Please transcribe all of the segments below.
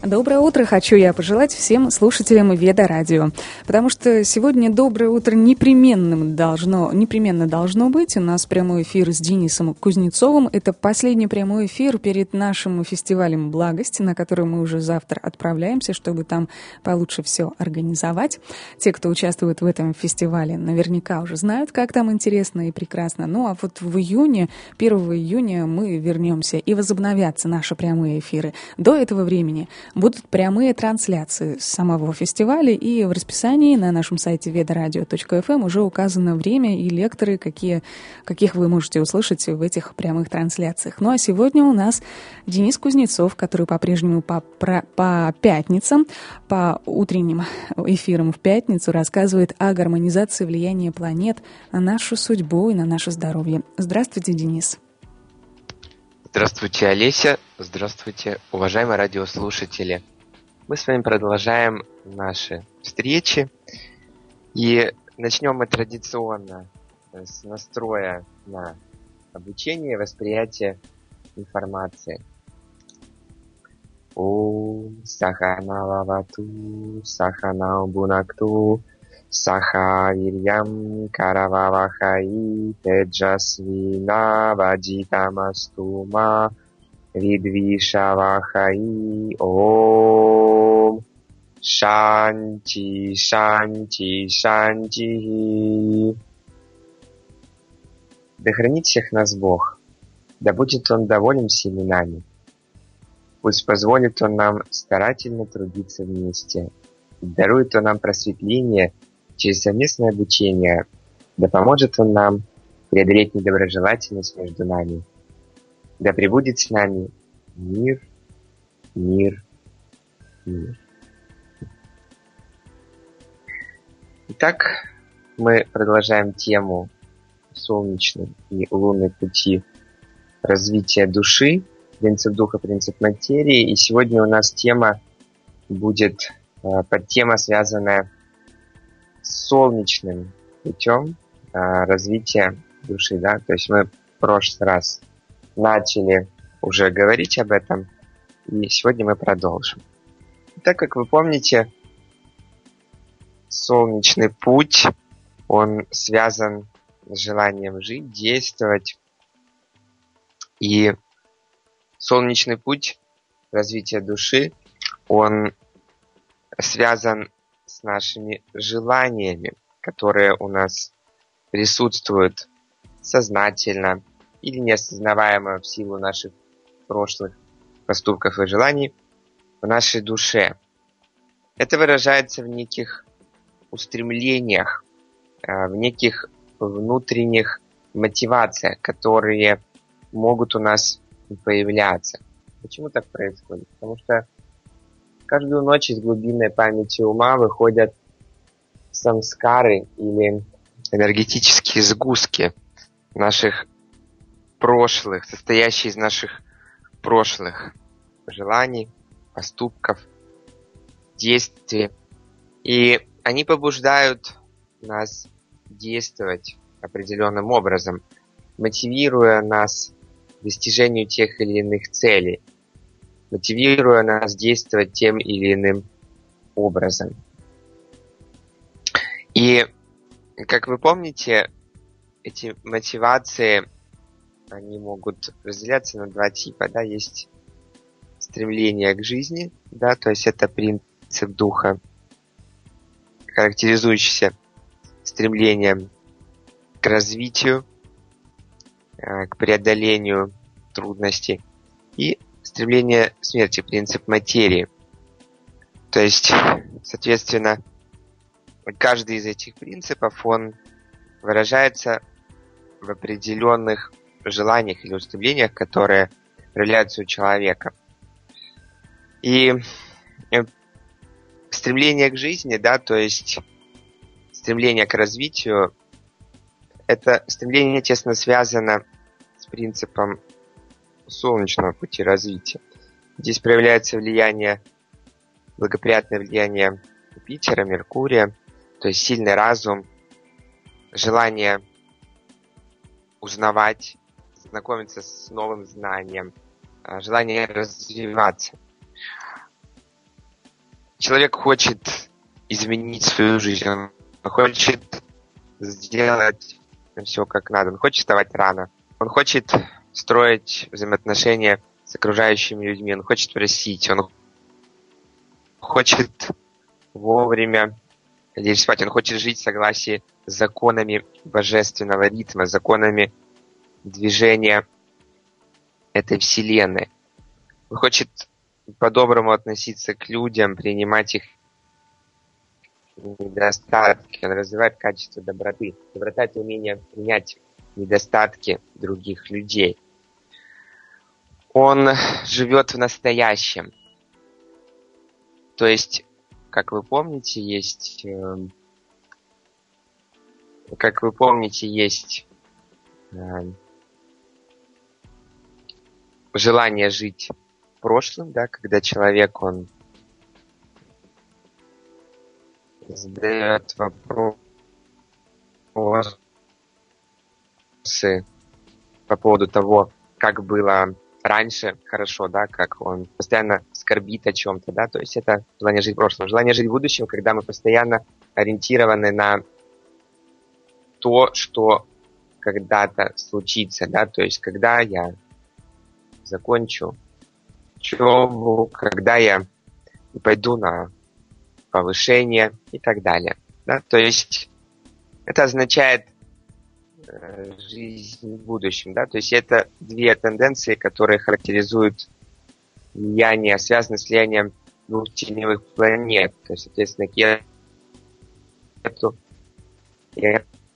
Доброе утро хочу я пожелать всем слушателям Веда Радио, потому что сегодня доброе утро непременно должно быть. У нас прямой эфир с Денисом Кузнецовым. Это последний прямой эфир перед нашим фестивалем «Благость», на который мы уже завтра отправляемся, чтобы там получше все организовать. Те, кто участвует в этом фестивале, наверняка уже знают, как там интересно и прекрасно. Ну а вот в июне, 1 июня мы вернемся и возобновятся наши прямые эфиры. До этого времени будут прямые трансляции с самого фестиваля, и в расписании на нашем сайте vedoradio.fm уже указано время и лекторы, каких вы можете услышать в этих прямых трансляциях. Ну а сегодня у нас Денис Кузнецов, который по-прежнему по пятницам, по утренним эфирам в пятницу рассказывает о гармонизации влияния планет на нашу судьбу и на наше здоровье. Здравствуйте, Денис. Здравствуйте, Олеся. Здравствуйте, уважаемые радиослушатели. Мы с вами продолжаем наши встречи. И начнем мы традиционно с настроя на обучение и восприятие информации. Ом Сахана Вавату, Сахана Бунакту, Саха Вирьям Карававахаи, Теджасвина Ваджитамастума, Видвишавахаи, Ом Шанти, Шанти, Шанти. Да хранит всех нас Бог, да будет Он доволен всеми нами. Пусть позволит Он нам старательно трудиться вместе, дарует Он нам просветление через совместное обучение, да поможет Он нам преодолеть недоброжелательность между нами. Да пребудет с нами мир, мир, мир. Итак, мы продолжаем тему солнечной и лунной пути развития души, принцип духа, принцип материи. И сегодня у нас тема будет подтема, связанная с солнечным путем развития души. Да? То есть мы в прошлый раз начали уже говорить об этом, и сегодня мы продолжим. Так как вы помните, солнечный путь, он связан с желанием жить, действовать. И солнечный путь развития души, он связан с нашими желаниями, которые у нас присутствуют сознательно или неосознаваемо в силу наших прошлых поступков и желаний в нашей душе. Это выражается в неких устремлениях, в неких внутренних мотивациях, которые могут у нас появляться. Почему так происходит? Потому что каждую ночь из глубинной памяти ума выходят самскары или энергетические сгустки наших прошлых, состоящие из наших прошлых желаний, поступков, действий. И они побуждают нас действовать определенным образом, мотивируя нас к достижению тех или иных целей, мотивируя нас действовать тем или иным образом. И, как вы помните, эти мотивации, они могут разделяться на два типа. Да? Есть стремление к жизни, да? То есть это принцип духа, характеризующийся стремлением к развитию, к преодолению трудностей, и стремление к смерти, принцип материи. То есть, соответственно, каждый из этих принципов, он выражается в определенных желаниях или устремлениях, которые проявляются у человека. И стремление к жизни, да, то есть стремление к развитию, это стремление тесно связано с принципом солнечного пути развития. Здесь проявляется благоприятное влияние Юпитера, Меркурия, то есть сильный разум, желание узнавать, знакомиться с новым знанием, желание развиваться. человек хочет изменить свою жизнь, он хочет сделать все как надо, он хочет вставать рано, он хочет строить взаимоотношения с окружающими людьми, он хочет просить, он хочет вовремя лечь спать, он хочет жить в согласии с законами божественного ритма, законами движения этой вселенной. Он хочет по-доброму относиться к людям, принимать их недостатки. Он развивает качество доброты. Доброта — это умение принять недостатки других людей. Он живет в настоящем. То есть, как вы помните, есть желание жить прошлым, да, когда человек, он задает вопросы по поводу того, как было раньше хорошо, да, как он постоянно скорбит о чем-то, да, то есть это желание жить в прошлом. Желание жить в будущем, когда мы постоянно ориентированы на то, что когда-то случится, да, то есть когда я закончу учебу, когда я пойду на повышение и так далее. Да? То есть это означает жизнь в будущем. Да? То есть это две тенденции, которые характеризуют влияние, связаны с влиянием двух теневых планет. То есть, соответственно, Кету и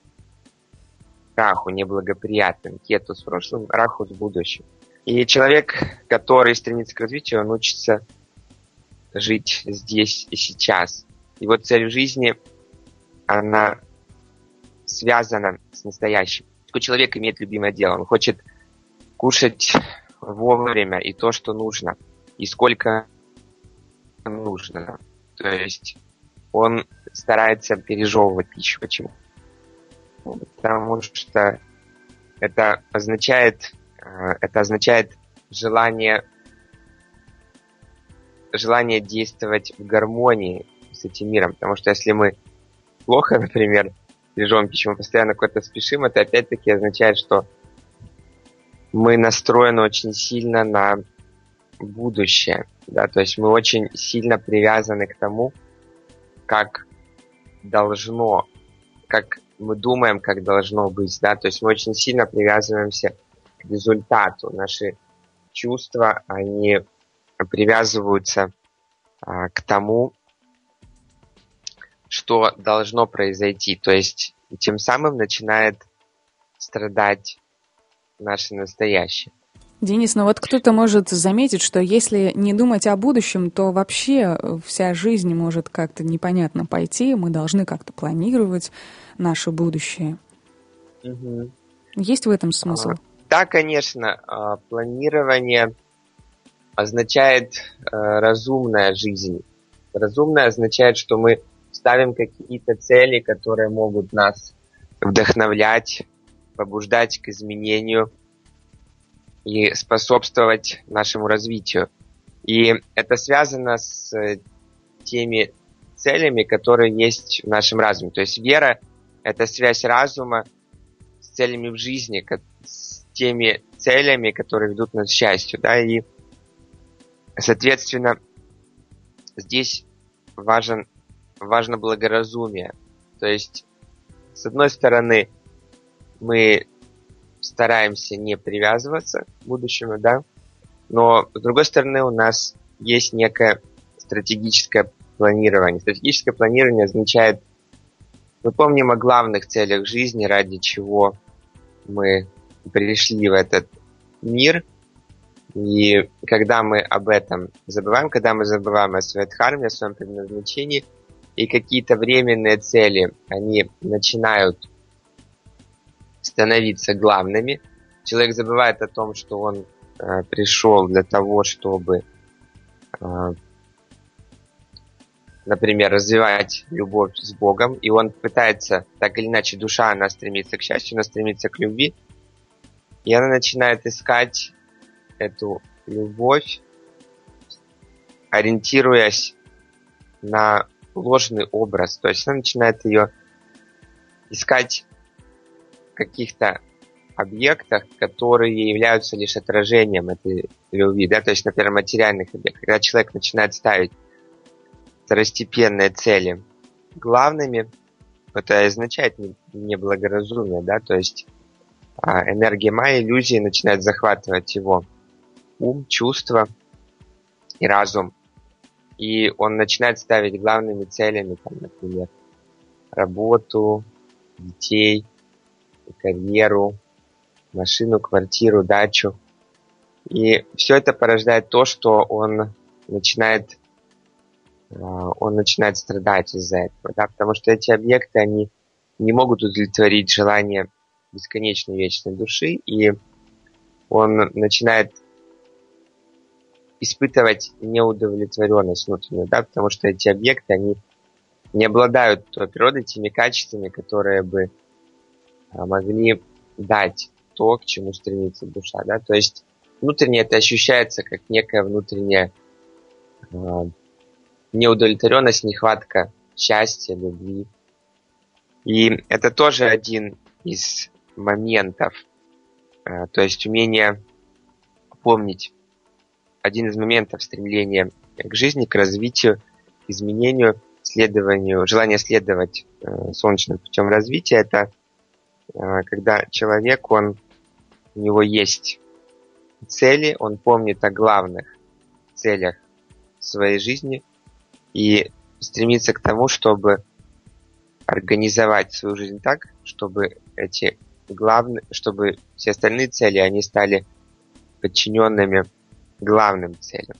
Раху неблагоприятным. Кету с прошлым, Раху с будущим. И человек, который стремится к развитию, он учится жить здесь и сейчас. Его цель в жизни, она связана с настоящим. Человек имеет любимое дело. Он хочет кушать вовремя и то, что нужно, и сколько нужно. То есть он старается пережевывать пищу. Почему? Потому что это означает желание действовать в гармонии с этим миром. Потому что если мы плохо, например, пережевываем пищу, мы постоянно куда-то спешим, это опять-таки означает, что мы настроены очень сильно на будущее. Да? То есть мы очень сильно привязаны к тому, как мы думаем, как должно быть. Да? То есть мы очень сильно привязываемся к результату. Наши чувства, они привязываются к тому, что должно произойти. То есть тем самым начинает страдать наше настоящее. Денис, ну вот кто-то может заметить, что если не думать о будущем, то вообще вся жизнь может как-то непонятно пойти, мы должны как-то планировать наше будущее. Угу. Есть в этом смысл? Да, конечно. Планирование означает разумная жизнь. Разумная означает, что мы ставим какие-то цели, которые могут нас вдохновлять, побуждать к изменению и способствовать нашему развитию. И это связано с теми целями, которые есть в нашем разуме. То есть вера — это связь разума с целями в жизни, с теми целями, которые ведут нас к счастью. Да? И, соответственно, здесь важно благоразумие. То есть, с одной стороны, мы стараемся не привязываться к будущему, да, но с другой стороны у нас есть некое стратегическое планирование. Стратегическое планирование означает, мы помним о главных целях жизни, ради чего мы пришли в этот мир, и когда мы об этом забываем, когда мы забываем о своей дхарме, о своем предназначении, и какие-то временные цели, они начинают становиться главными. Человек забывает о том, что он пришел для того, чтобы, например, развивать любовь с Богом, и он пытается, так или иначе, душа, она стремится к счастью, она стремится к любви, и она начинает искать эту любовь, ориентируясь на ложный образ. То есть она начинает ее искать в каких-то объектах, которые являются лишь отражением этой любви. Да? То есть, например, материальных объектов. Когда человек начинает ставить второстепенные цели главными, это означает неблагоразумие. Да? То есть энергия майя, иллюзии начинает захватывать его ум, чувства и разум. И он начинает ставить главными целями, там, например, работу, детей, карьеру, машину, квартиру, дачу. И все это порождает то, что он начинает страдать из-за этого. Да? Потому что эти объекты, они не могут удовлетворить желание бесконечной вечной души, и он начинает испытывать неудовлетворенность внутреннюю, да, потому что эти объекты, они не обладают той природой, теми качествами, которые бы могли дать то, к чему стремится душа, да, то есть внутренне это ощущается как некая внутренняя неудовлетворенность, нехватка счастья, любви. И это тоже один из моментов, то есть умение помнить, один из моментов стремления к жизни, к развитию, к изменению, следованию, желание следовать солнечным путем развития, это когда человек, у него есть цели, он помнит о главных целях своей жизни и стремится к тому, чтобы организовать свою жизнь так, чтобы чтобы все остальные цели, они стали подчиненными главным целям.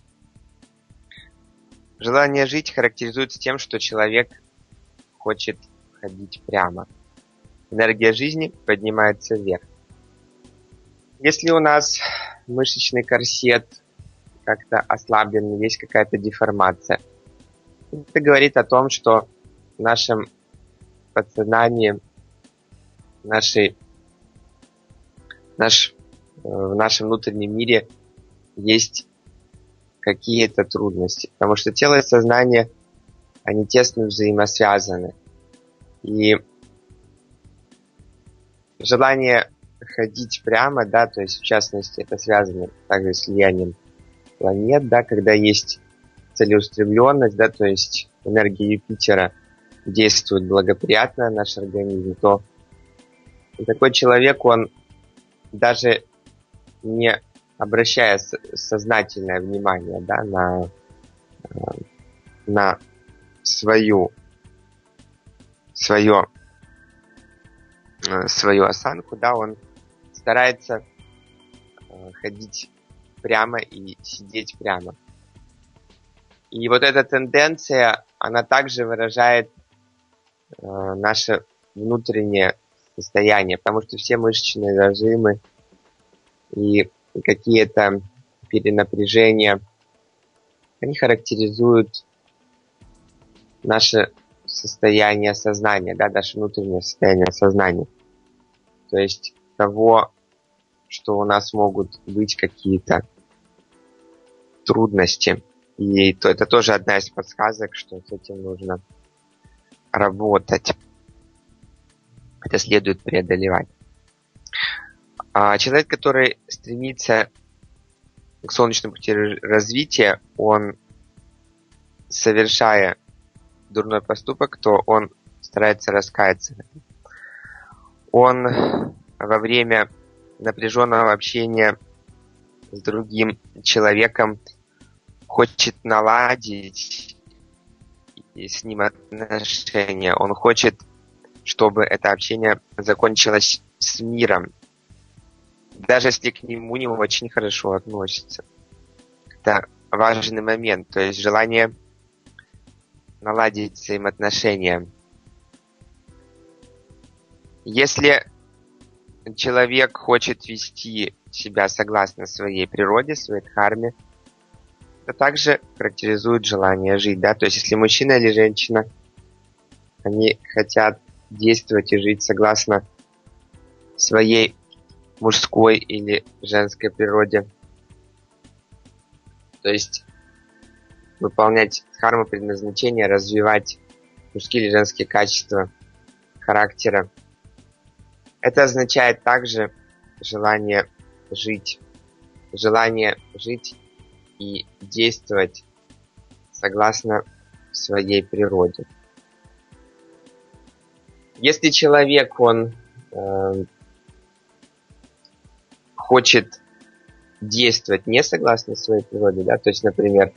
Желание жить характеризуется тем, что человек хочет ходить прямо. Энергия жизни поднимается вверх. Если у нас мышечный корсет как-то ослаблен, есть какая-то деформация, это говорит о том, что в нашем подсознании, в нашем внутреннем мире есть какие-то трудности. Потому что тело и сознание, они тесно взаимосвязаны. И желание ходить прямо, да, то есть в частности это связано также с влиянием планет, да, когда есть целеустремленность, да, то есть энергия Юпитера действует благоприятно на наш организм, то такой человек, он даже не обращая сознательное внимание, да, на свою осанку, да, он старается ходить прямо и сидеть прямо. И вот эта тенденция, она также выражает наше внутреннее состояние, потому что все мышечные зажимы и какие-то перенапряжения, они характеризуют наше состояние сознания, да, наше внутреннее состояние сознания. То есть того, что у нас могут быть какие-то трудности. И это тоже одна из подсказок, что с этим нужно работать. Это следует преодолевать. А человек, который стремится к солнечному пути развития, он, совершая дурной поступок, то он старается раскаяться. Он во время напряженного общения с другим человеком хочет наладить с ним отношения. Он хочет, чтобы это общение закончилось с миром. Даже если к нему не очень хорошо относятся. Это важный момент. То есть желание наладить взаимоотношения. Если человек хочет вести себя согласно своей природе, своей дхарме, это также характеризует желание жить. Да? То есть если мужчина или женщина, они хотят действовать и жить согласно своей мужской или женской природе. То есть выполнять дхарму предназначения, развивать мужские или женские качества характера. Это означает также желание жить и действовать согласно своей природе. Если человек, он хочет действовать не согласно своей природе, да, то есть, например,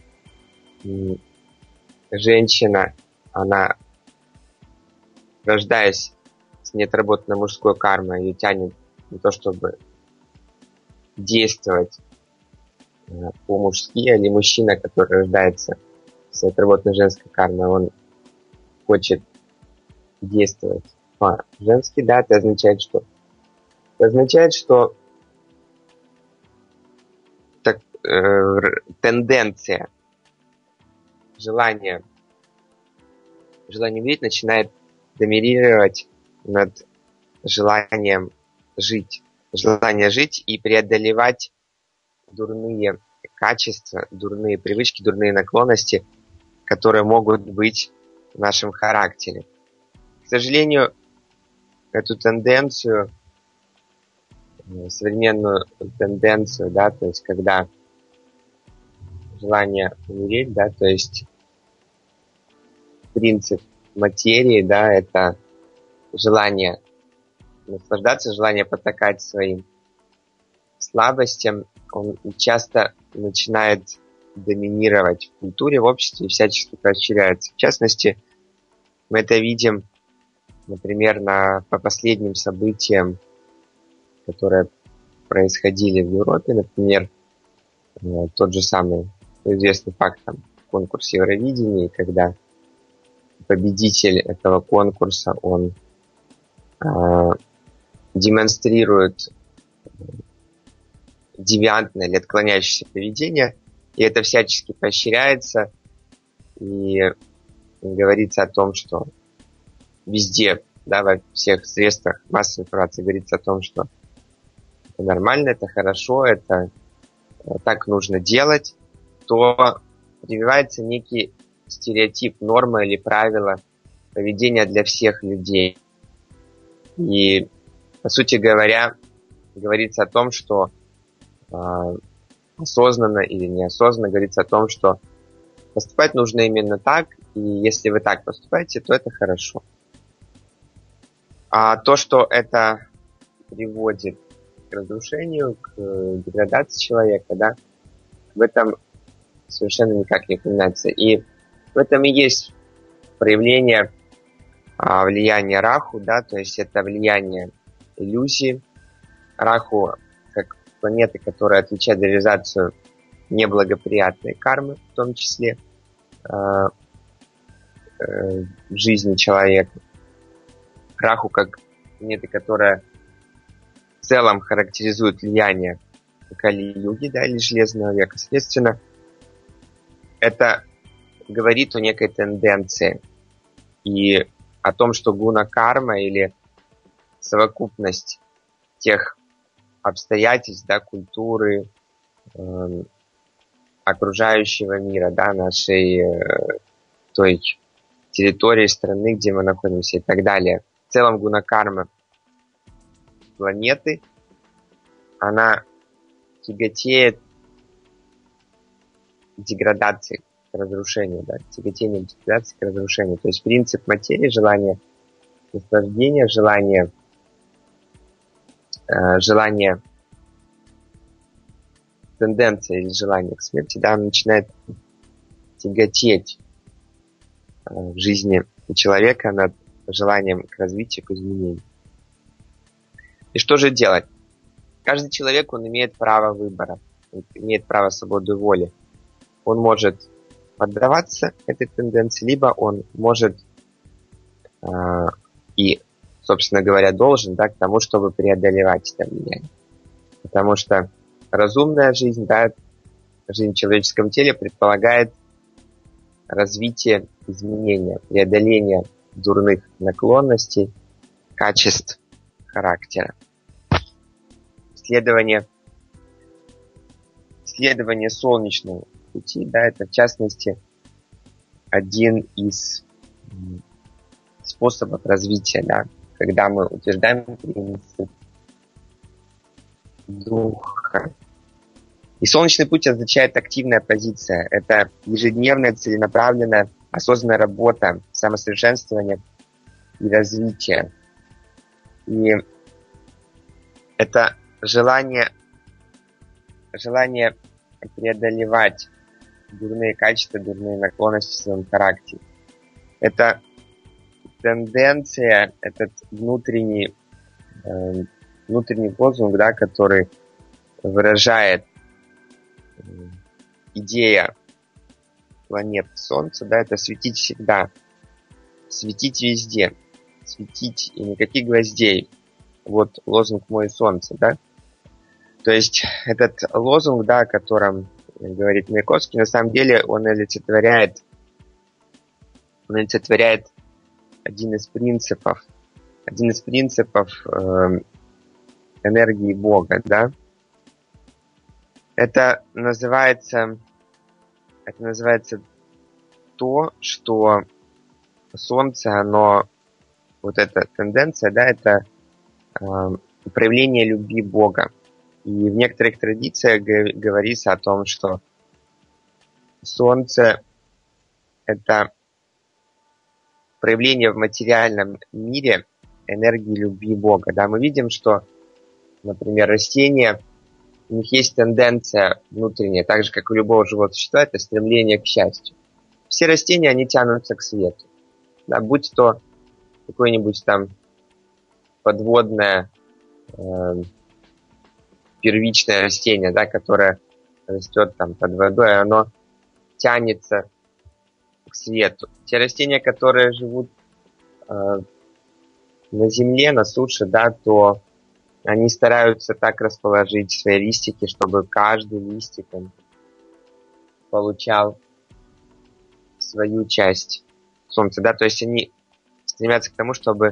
женщина, она, рождаясь с неотработанной мужской кармой, ее тянет не то, чтобы действовать по-мужски, или мужчина, который рождается с отработанной женской кармой, он хочет действовать по-женски, да, это означает, что? Это означает, что тенденция, желание видеть начинает доминировать над желанием жить. Желание жить и преодолевать дурные качества, дурные привычки, дурные наклонности, которые могут быть в нашем характере. К сожалению, эту тенденцию, современную тенденцию, да, то есть когда желание умереть, да, то есть принцип материи, да, это желание наслаждаться, желание потакать своим слабостям, он часто начинает доминировать в культуре, в обществе и всячески поощряется. В частности, мы это видим, например, по последним событиям, которые происходили в Европе, например, тот же самый известный факт, там, конкурс Евровидения, когда победитель этого конкурса, он демонстрирует девиантное или отклоняющееся поведение, и это всячески поощряется, и говорится о том, что везде, да, во всех средствах массовой информации говорится о том, что это нормально, это хорошо, это так нужно делать, то прививается некий стереотип, норма или правило поведения для всех людей. И, по сути говоря, говорится о том, что осознанно или неосознанно говорится о том, что поступать нужно именно так, и если вы так поступаете, то это хорошо. А то, что это приводит к разрушению, к деградации человека, да, в этом совершенно никак не упоминается. И в этом и есть проявление влияния Раху, да, то есть это влияние иллюзии. Раху как планета, которая отвечает за реализацию неблагоприятной кармы, в том числе в жизни человека. Раху как планета, которая в целом характеризует влияние Кали-юги, да, или Железного века. Соответственно, это говорит о некой тенденции и о том, что гуна-карма или совокупность тех обстоятельств, да, культуры, окружающего мира, да, нашей той территории, страны, где мы находимся и так далее. В целом гуна-карма планеты, она тяготеет к деградации, к разрушению, да, тяготение к деградации, к разрушению. То есть принцип материи, желание наслаждения, желание тенденция или желание к смерти, да, начинает тяготеть в жизни человека над желанием к развитию, к изменению. И что же делать? Каждый человек, он имеет право выбора, он имеет право свободы воли. Он может поддаваться этой тенденции, либо он может и, собственно говоря, должен, да, к тому, чтобы преодолевать это влияние. Потому что разумная жизнь, да, жизнь в человеческом теле предполагает развитие изменения, преодоление дурных наклонностей, качеств характера. Следование солнечному пути, да, это в частности один из способов развития, да, когда мы утверждаем принцип духа. И солнечный путь означает активная позиция. Это ежедневная, целенаправленная, осознанная работа, самосовершенствование и развитие. И это желание преодолевать дурные качества, дурные наклонности в своем характере. Это тенденция, этот внутренний лозунг, да, который выражает идея планет Солнца, да, это светить всегда, светить везде, светить и никаких гвоздей. Вот лозунг «Мой Солнце», да. То есть этот лозунг, да, о котором говорит Маяковский, на самом деле он олицетворяет один из принципов энергии Бога, да. Это называется то, что Солнце, оно, вот эта тенденция, да, это проявление любви Бога. И в некоторых традициях говорится о том, что Солнце – это проявление в материальном мире энергии любви Бога. Да, мы видим, что, например, растения, у них есть тенденция внутренняя, так же, как у любого живого существа, это стремление к счастью. Все растения, они тянутся к свету. Да, будь то какое-нибудь там подводное первичное растение, да, которое растет там под водой, оно тянется к свету. Те растения, которые живут на земле, на суше, да, то они стараются так расположить свои листики, чтобы каждый листик получал свою часть солнца, да, то есть они стремятся к тому, чтобы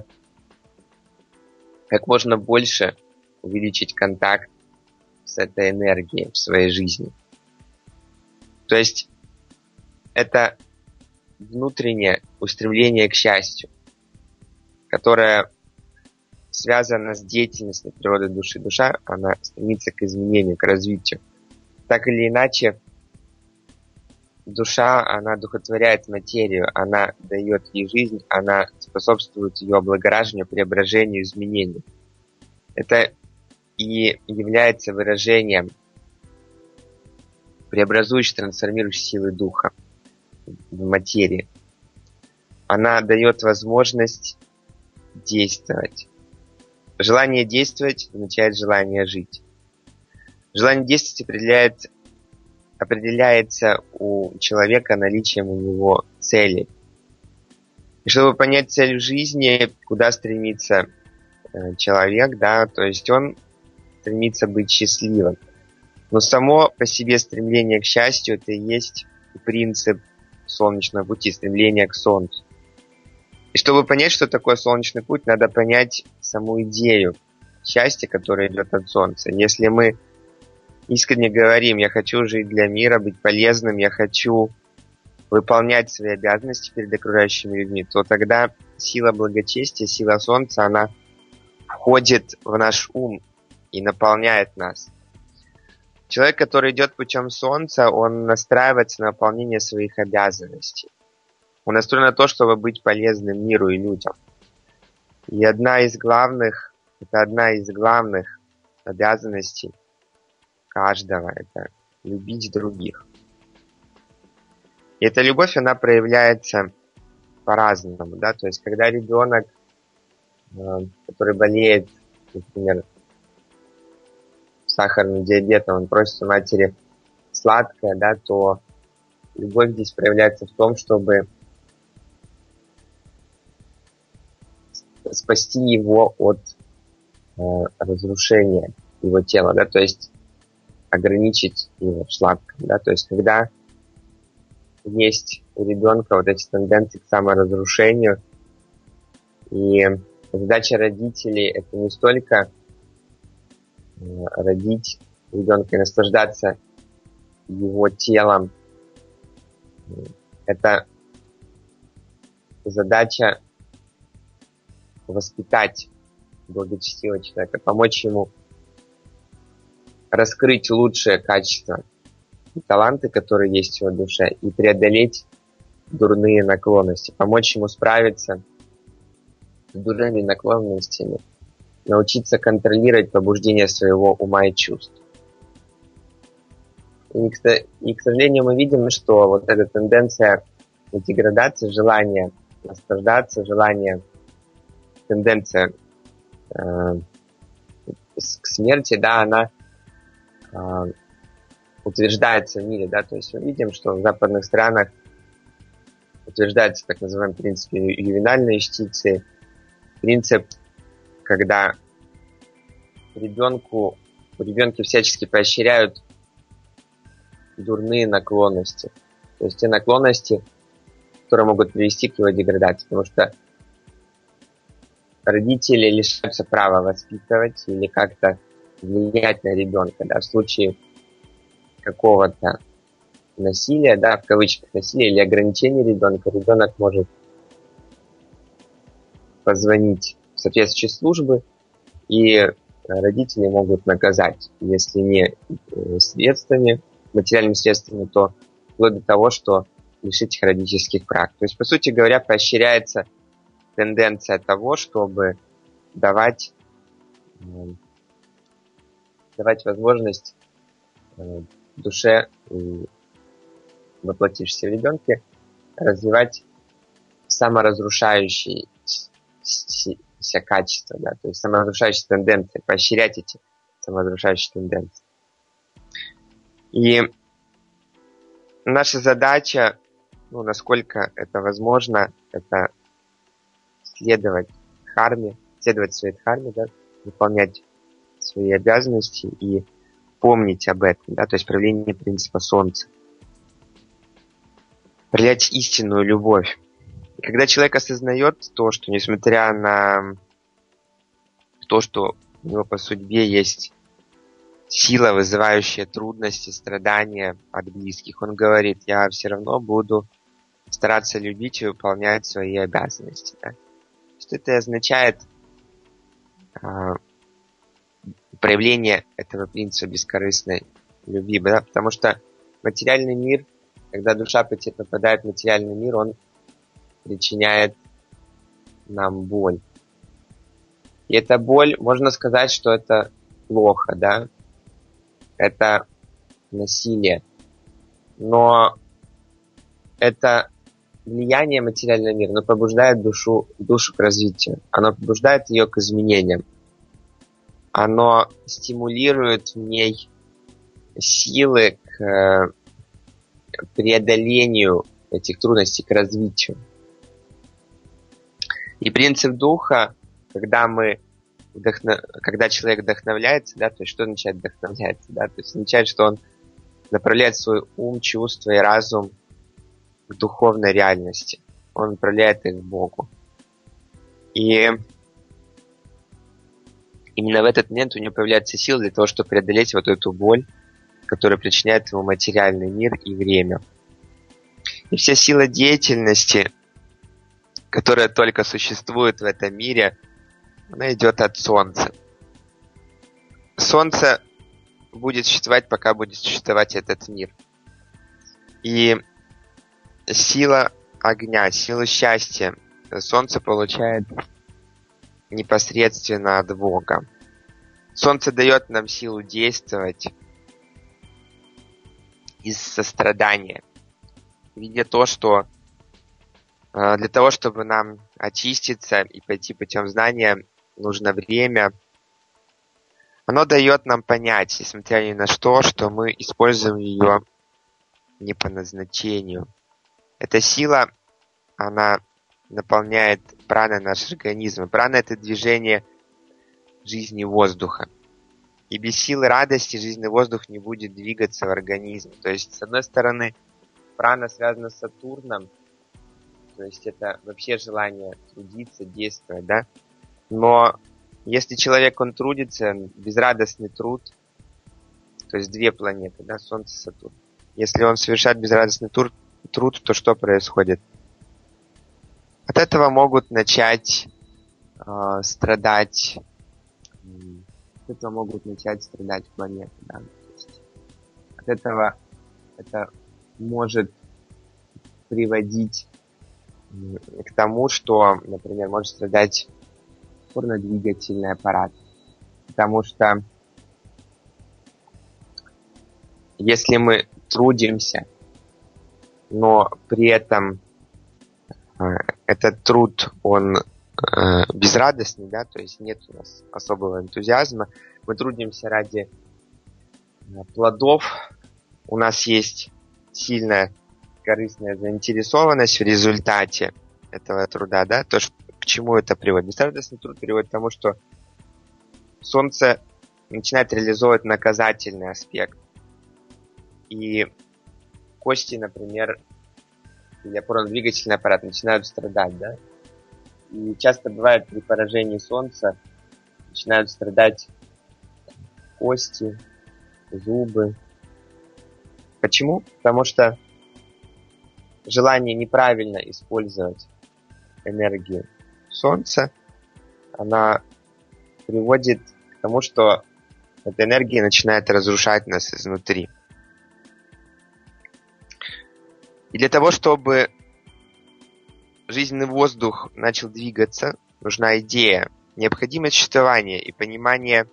как можно больше увеличить контакт с этой энергией в своей жизни. То есть это внутреннее устремление к счастью, которое связано с деятельностью природы души. Душа, она стремится к изменению, к развитию. Так или иначе, душа, она одухотворяет материю, она дает ей жизнь, она способствует ее облагораживанию, преображению, изменению. Это и является выражением преобразующей, трансформирующей силы духа в материи. Она дает возможность действовать. Желание действовать означает желание жить. Желание действовать определяется у человека наличием у него цели. И чтобы понять цель в жизни, куда стремится человек, да, то есть он стремится быть счастливым. Но само по себе стремление к счастью, это и есть принцип солнечного пути, стремление к солнцу. И чтобы понять, что такое солнечный путь, надо понять саму идею счастья, которая идет от солнца. Если мы искренне говорим: я хочу жить для мира, быть полезным, я хочу выполнять свои обязанности перед окружающими людьми, то тогда сила благочестия, сила солнца, она входит в наш ум и наполняет нас. Человек, который идет путем солнца, он настраивается на выполнение своих обязанностей. Он настроен на то, чтобы быть полезным миру и людям. И одна из главных обязанностей каждого – это любить других. И эта любовь, она проявляется по-разному, да, то есть когда ребенок, который болеет, например, сахарным диабетом, он просит у матери сладкое, да, то любовь здесь проявляется в том, чтобы спасти его от разрушения его тела, да, то есть ограничить его в сладком, да, то есть когда есть у ребенка вот эти тенденции к саморазрушению, и задача родителей это не столько родить ребенка и наслаждаться его телом, это задача воспитать благочестивого человека, помочь ему раскрыть лучшие качества и таланты, которые есть в его душе, и преодолеть дурные наклонности, помочь ему справиться с дурными наклонностями, научиться контролировать побуждение своего ума и чувств. И, к сожалению, мы видим, что вот эта тенденция деградации, желание наслаждаться, тенденция к смерти, да, она утверждается в мире, да, то есть мы видим, что в западных странах утверждается так называемый принцип ювенальной юстиции, принцип, когда у ребенка всячески поощряют дурные наклонности, то есть те наклонности, которые могут привести к его деградации, потому что родители лишаются права воспитывать или как-то влиять на ребенка, да, в случае какого-то насилия, да, в кавычках насилия или ограничения ребенка, ребенок может позвонить в соответствующие службы, и родители могут наказать, если не средствами, материальными средствами, то вплоть до того, что лишить их родительских прав. То есть, по сути говоря, поощряется тенденция того, чтобы давать возможность душе, воплотившейся в ребенке, развивать саморазрушающиеся качества, да, то есть саморазрушающие тенденции, поощрять эти саморазрушающие тенденции. И наша задача, насколько это возможно, это следовать дхарме, следовать своей дхарме, да, выполнять свои обязанности и помнить об этом, да, то есть проявление принципа солнца. Проявлять истинную любовь. И когда человек осознает то, что несмотря на то, что у него по судьбе есть сила, вызывающая трудности, страдания от близких, он говорит: я все равно буду стараться любить и выполнять свои обязанности. Да? Что это означает проявление этого принципа бескорыстной любви, да? Потому что материальный мир, когда душа попадает в материальный мир, он причиняет нам боль. И эта боль, можно сказать, что это плохо, да? Это насилие. Но это влияние материального мира, оно побуждает душу к развитию. Оно побуждает ее к изменениям. Оно стимулирует в ней силы к преодолению этих трудностей, к развитию. И принцип духа, когда человек вдохновляется, да, то есть что означает вдохновляется, да, то есть означает, что он направляет свой ум, чувства и разум к духовной реальности. Он направляет их к Богу. И именно в этот момент у него появляется сила для того, чтобы преодолеть вот эту боль, которая причиняет ему материальный мир и время. И вся сила деятельности, которая только существует в этом мире, она идет от Солнца. Солнце будет существовать, пока будет существовать этот мир. И сила огня, сила счастья Солнце получает непосредственно от Бога. Солнце дает нам силу действовать из сострадания, видя то, что для того, чтобы нам очиститься и пойти путем знания, нужно время. Оно дает нам понять, несмотря ни на что мы используем ее не по назначению. Эта сила, она наполняет праной наш организм. Прана — это движение жизни воздуха. И без силы радости жизненный воздух не будет двигаться в организме. То есть, с одной стороны, прана связана с Сатурном, то есть это вообще желание трудиться, действовать, да? Но если человек, он трудится, безрадостный труд, то есть две планеты, да, Солнце и Сатурн. Если он совершает безрадостный труд, то что происходит? от этого могут начать страдать планеты, да. То есть от этого это может приводить к тому, что, например, может страдать опорно-двигательный аппарат. Потому что если мы трудимся, но при этом этот труд, он безрадостный, да, то есть нет у нас особого энтузиазма, мы трудимся ради плодов, у нас есть сильная корыстная заинтересованность в результате этого труда, да, то, к чему это приводит. Безрадостный труд приводит к тому, что Солнце начинает реализовывать наказательный аспект. И кости, например, или опорно-двигательный аппарат начинают страдать, да. И часто бывает при поражении Солнца начинают страдать кости, зубы. Почему? Потому что желание неправильно использовать энергию Солнца, она приводит к тому, что эта энергия начинает разрушать нас изнутри. И для того, чтобы жизненный воздух начал двигаться, нужна идея, необходимость существования и понимание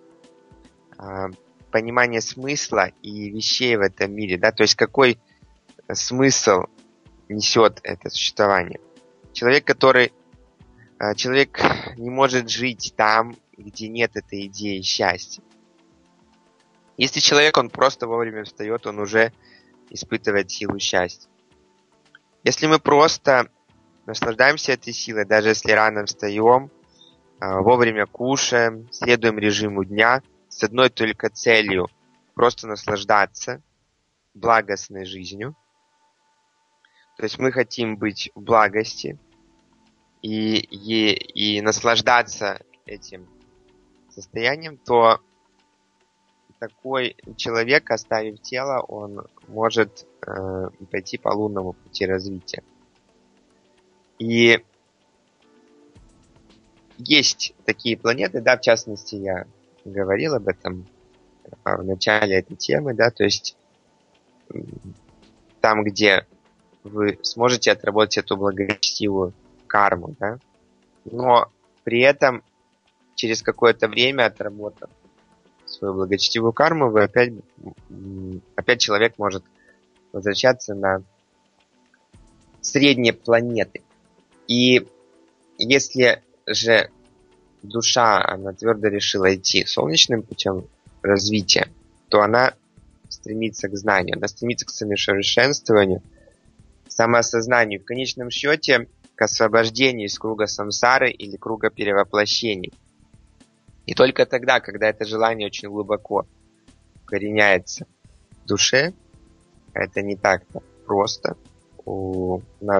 смысла и вещей в этом мире, да, то есть какой смысл несет это существование. Человек не может жить там, где нет этой идеи счастья. Если человек, он просто вовремя встает, он уже испытывает силу счастья. Если мы просто наслаждаемся этой силой, даже если рано встаем, вовремя кушаем, следуем режиму дня, с одной только целью просто наслаждаться благостной жизнью, то есть мы хотим быть в благости и наслаждаться этим состоянием, то такой человек, оставив тело, он может пойти по лунному пути развития. И есть такие планеты, да, в частности, я говорил об этом в начале этой темы, да, то есть там, где вы сможете отработать эту благочестивую карму, да, но при этом через какое-то время, отработав свою благочестивую карму, вы опять человек может возвращаться на средние планеты. И если же душа, она твердо решила идти солнечным путем развития, то она стремится к знанию, она стремится к самосовершенствованию, к самоосознанию, в конечном счете к освобождению из круга самсары или круга перевоплощений. И только тогда, когда это желание очень глубоко укореняется в душе, это не так-то просто. У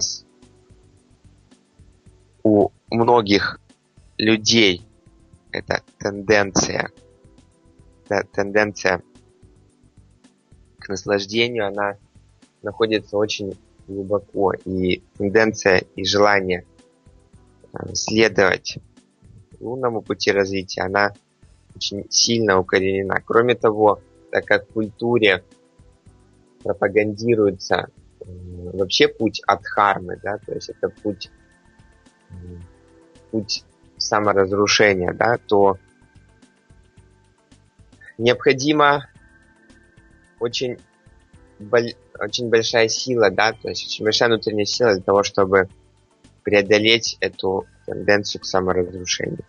многих людей эта тенденция к наслаждению, она находится очень глубоко. И тенденция и желание следовать лунному пути развития, она очень сильно укоренена. Кроме того, так как в культуре пропагандируется вообще путь адхармы, да, то есть это путь саморазрушения, да, то необходима очень большая сила, да, то есть очень большая внутренняя сила для того, чтобы преодолеть эту тенденцию к саморазрушению.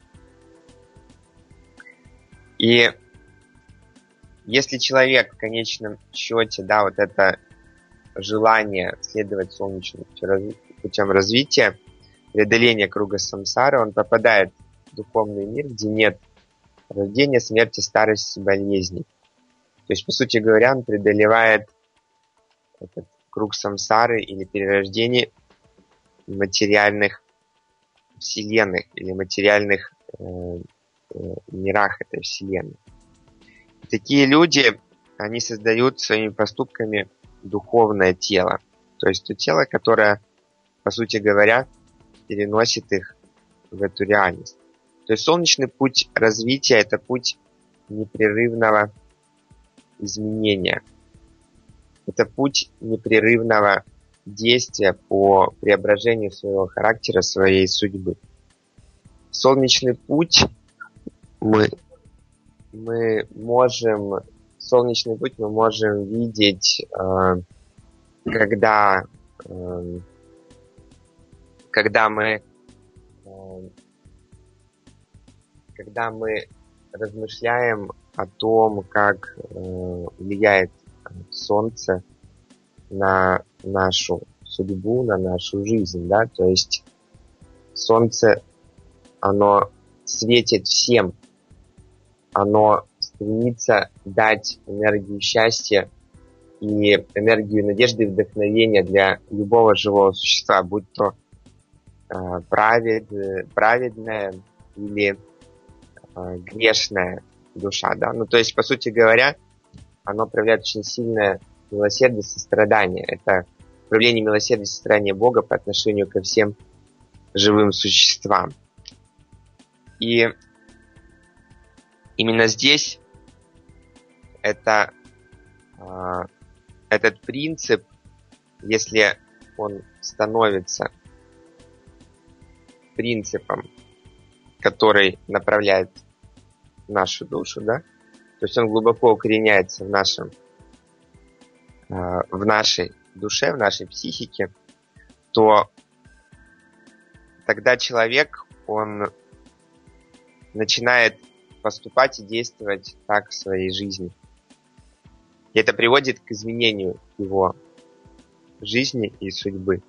И если человек в конечном счете, да, вот это желание следовать солнечным путем развития, преодоления круга самсары, он попадает в духовный мир, где нет рождения, смерти, старости, болезней. То есть, по сути говоря, он преодолевает этот круг самсары или перерождений в материальных вселенных или материальных мирах этой вселенной. И такие люди, они создают своими поступками духовное тело. То есть то тело, которое, по сути говоря, переносит их в эту реальность. То есть солнечный путь развития – это путь непрерывного изменения. Это путь непрерывного действия по преображению своего характера, своей судьбы. Солнечный путь мы можем видеть, когда мы размышляем о том, как влияет Солнце на нашу судьбу, на нашу жизнь, да, то есть Солнце, оно светит всем, оно стремится дать энергию счастья и энергию надежды и вдохновения для любого живого существа, будь то праведная или грешная душа, да. Ну, то есть, по сути говоря, оно проявляет очень сильное милосердие, сострадание. Это проявление милосердия и сострадания Бога по отношению ко всем живым существам. И именно здесь этот принцип, если он становится принципом, который направляет нашу душу, да, то есть он глубоко укореняется в нашей душе, в нашей психике, то тогда человек, он начинает поступать и действовать так в своей жизни. И это приводит к изменению его жизни и судьбы.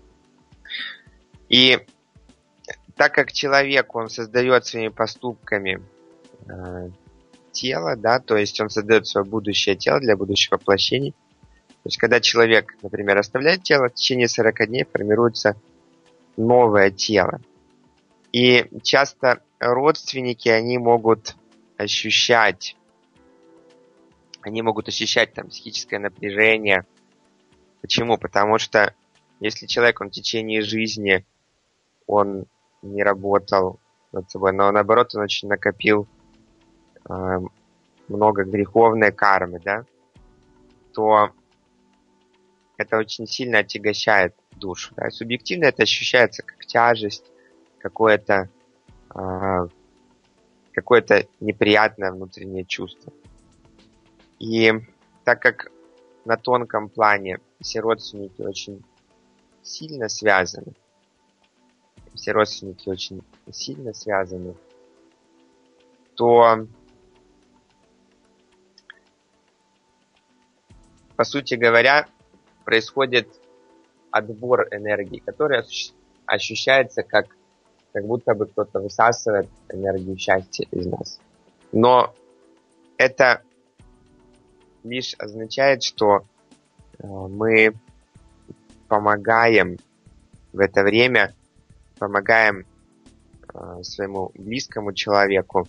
И так как человек, он создает своими поступками тело, да, то есть он создает свое будущее тело для будущих воплощений. То есть когда человек, например, оставляет тело, в течение 40 дней формируется новое тело. И часто родственники, они могут ощущать там психическое напряжение. Почему? Потому что если человек, он в течение жизни, он не работал над собой, но наоборот, он очень накопил много греховной кармы, да, то это очень сильно отягощает душу. Да. Субъективно это ощущается как тяжесть, какое-то неприятное внутреннее чувство. И так как на тонком плане все родственники очень сильно связаны, то, по сути говоря, происходит отбор энергии, который ощущается как будто бы кто-то высасывает энергию счастья из нас. Но это лишь означает, что мы помогаем в это время, своему близкому человеку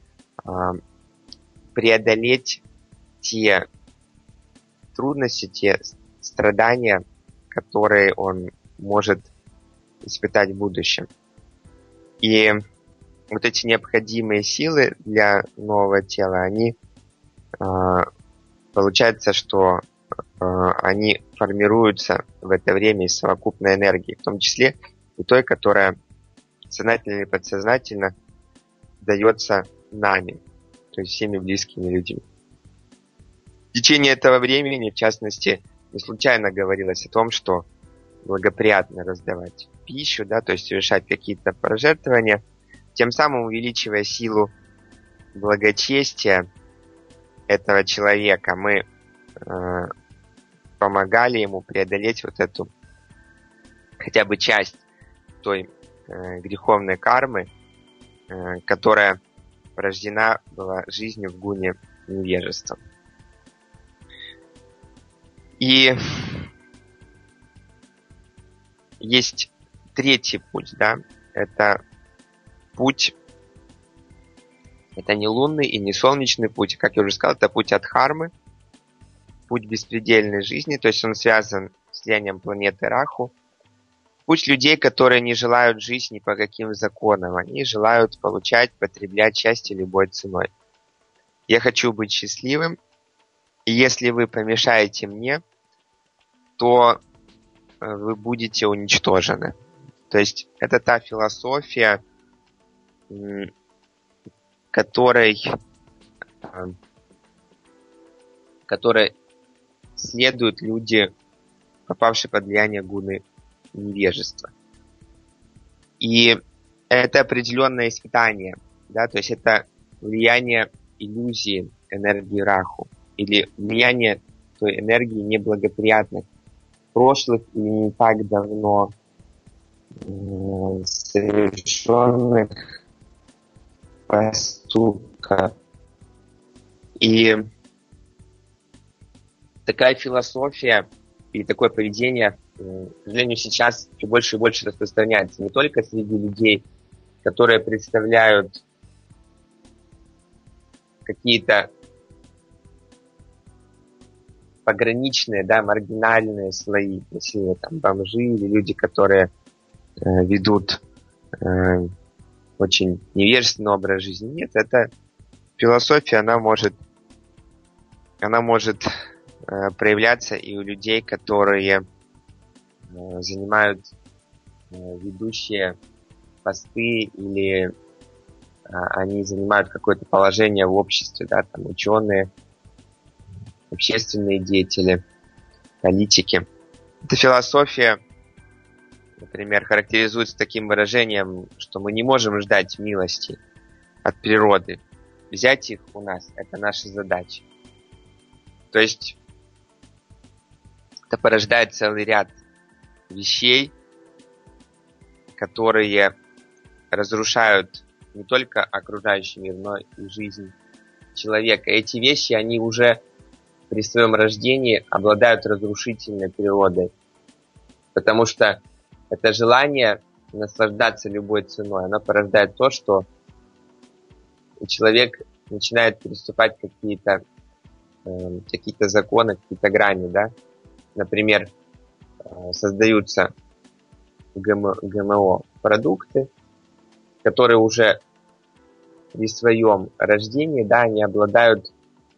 преодолеть те трудности, те страдания, которые он может испытать в будущем. И вот эти необходимые силы для нового тела, они получается, что они формируются в это время из совокупной энергии, в том числе и той, которая сознательно или подсознательно дается нами, то есть всеми близкими людьми. В течение этого времени, в частности, не случайно говорилось о том, что благоприятно раздавать пищу, да, то есть совершать какие-то пожертвования, тем самым увеличивая силу благочестия этого человека. Мы помогали ему преодолеть вот эту хотя бы часть той греховной кармы, которая порождена была жизнью в гуне невежества. И есть третий путь, да, это путь, это не лунный и не солнечный путь, как я уже сказал, это путь от Дхармы, путь беспредельной жизни, то есть он связан с влиянием планеты Раху. Путь людей, которые не желают жить ни по каким законам. Они желают получать, потреблять счастье любой ценой. Я хочу быть счастливым, и если вы помешаете мне, то вы будете уничтожены. То есть это та философия, которой следуют люди, попавшие под влияние гуны невежества. И это определенное испытание, да, то есть это влияние иллюзии энергии Раху, или влияние той энергии неблагоприятных, прошлых и не так давно совершенных поступков. И такая философия и такое поведение, к сожалению, сейчас все больше и больше распространяется не только среди людей, которые представляют какие-то пограничные, да, маргинальные слои, если там бомжи или люди, которые ведут очень невежественный образ жизни. Нет, эта философия, она может проявляться и у людей, которые занимают ведущие посты или они занимают какое-то положение в обществе, да, там ученые, общественные деятели, политики. Эта философия, например, характеризуется таким выражением, что мы не можем ждать милости от природы. Взять их у нас – это наша задача. То есть это порождает целый ряд вещей, которые разрушают не только окружающий мир, но и жизнь человека. Эти вещи, они уже при своем рождении обладают разрушительной природой. Потому что это желание наслаждаться любой ценой, оно порождает то, что человек начинает переступать какие-то законы, какие-то грани, да. Например, создаются ГМО-продукты, которые уже при своем рождении, да, они обладают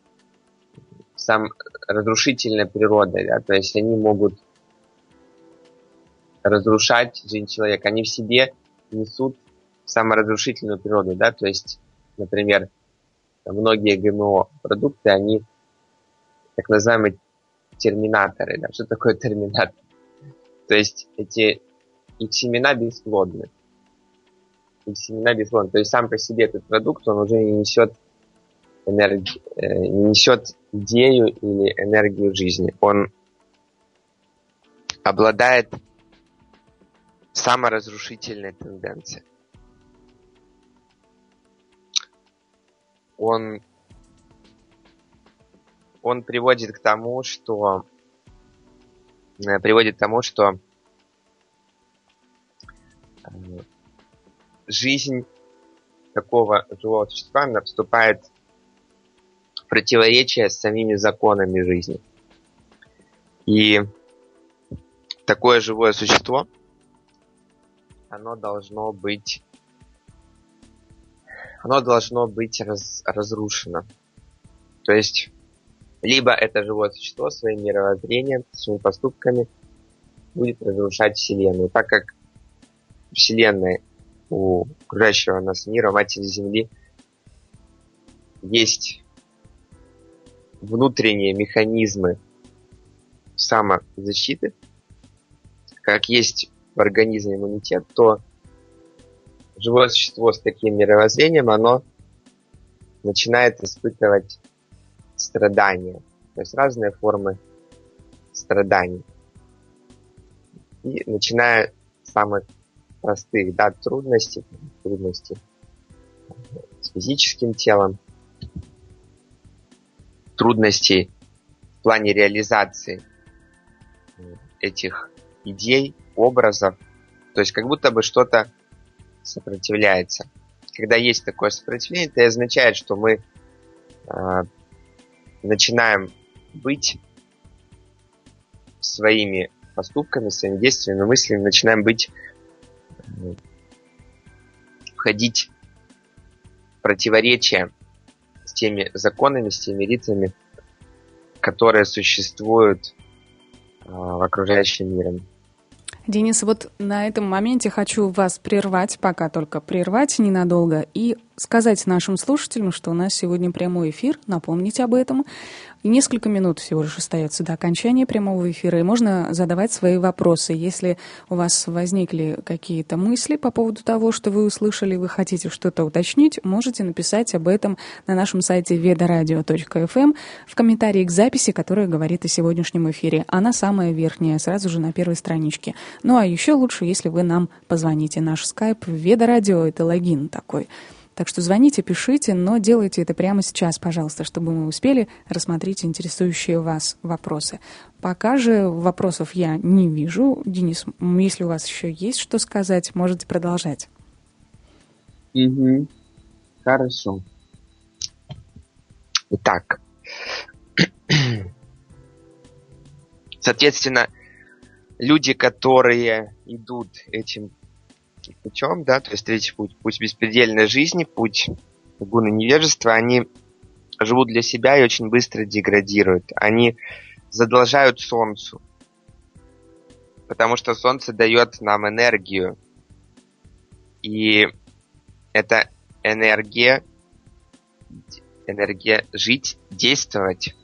разрушительной природой, да, то есть они могут разрушать жизнь человека, они в себе несут саморазрушительную природу, да, то есть, например, многие ГМО-продукты, они так называемые терминаторы, да, что такое терминатор? То есть их семена бесплодны. То есть сам по себе этот продукт, он уже не несет идею или энергию жизни. Он обладает саморазрушительной тенденцией. Он приводит к тому, что жизнь такого живого существа вступает в противоречие с самими законами жизни. И такое живое существо, оно должно быть разрушено. То есть, либо это живое существо своим мировоззрением, своими поступками будет разрушать Вселенную, так как Вселенная у окружающего нас мира, Матери Земли, есть внутренние механизмы самозащиты, как есть в организме иммунитет, то живое существо с таким мировоззрением, оно начинает испытывать страдания, то есть разные формы страданий. И начиная с самых простых, да, трудностей с физическим телом, трудностей в плане реализации этих идей, образов, то есть как будто бы что-то сопротивляется. Когда есть такое сопротивление, это означает, что мы начинаем быть своими поступками, своими действиями, мыслями начинаем входить в противоречие с теми законами, с теми ритмами, которые существуют в окружающем мире. Денис, вот на этом моменте хочу вас прервать, пока только прервать ненадолго, и сказать нашим слушателям, что у нас сегодня прямой эфир, напомнить об этом. И несколько минут всего лишь остается до окончания прямого эфира, и можно задавать свои вопросы. Если у вас возникли какие-то мысли по поводу того, что вы услышали, вы хотите что-то уточнить, можете написать об этом на нашем сайте vedaradio.fm в комментарии к записи, которая говорит о сегодняшнем эфире. Она самая верхняя, сразу же на первой страничке. Ну а еще лучше, если вы нам позвоните. Наш скайп Ведарадио — это логин такой. Так что звоните, пишите, но делайте это прямо сейчас, пожалуйста, чтобы мы успели рассмотреть интересующие вас вопросы. Пока же вопросов я не вижу. Денис, если у вас еще есть что сказать, можете продолжать. Хорошо. Итак, соответственно, люди, которые идут этим путем, да, то есть третий путь беспредельной жизни, путь гуны невежества, они живут для себя и очень быстро деградируют. Они задолжают солнцу, потому что солнце дает нам энергию. И эта энергия жить, действовать.